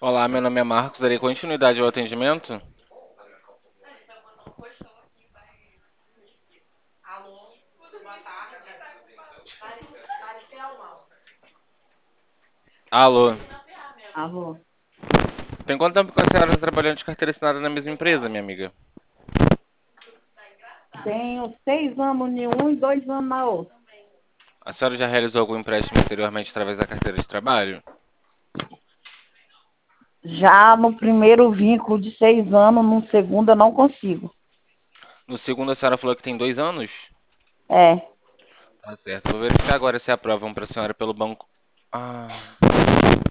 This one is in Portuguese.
Olá, meu nome é Marcos. Darei continuidade ao atendimento? Alô. Alô, Tem quanto tempo que a senhora está trabalhando de carteira assinada na mesma empresa, minha amiga? tenho 6 anos em um e 2 anos na outra. A senhora já realizou algum empréstimo anteriormente através da carteira de trabalho? Já no primeiro vínculo de 6 anos, no segundo eu não consigo. No segundo, a senhora falou que tem 2 anos? É, Tá certo. Vou verificar agora se aprovam para a senhora pelo banco. Ah.